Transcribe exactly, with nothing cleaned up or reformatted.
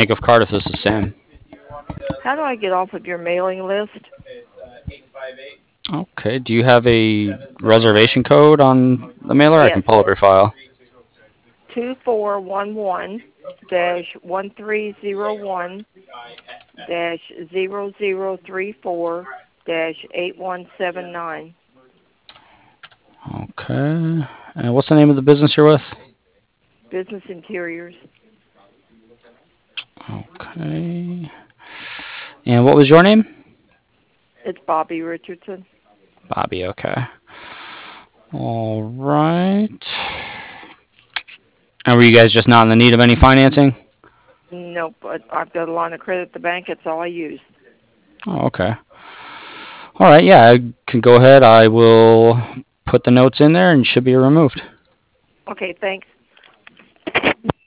Bank of Cardiff. This is Sam. How do I get off of your mailing list? Okay. Do you have a reservation code on the mailer? I Yes, can pull up your file. two four one one dash one three zero one dash zero zero three four dash eight one seven nine. Okay. And what's the name of the business you're with? Business Interiors. Okay. And what was your name? It's Bobby Richardson. Bobby. Okay. All right. And were you guys just not in the need of any financing? Nope, but I've got a line of credit at the bank. That's all I use. Oh, okay. All right. Yeah, I can go ahead. I will put the notes in there and should be removed. Okay, thanks.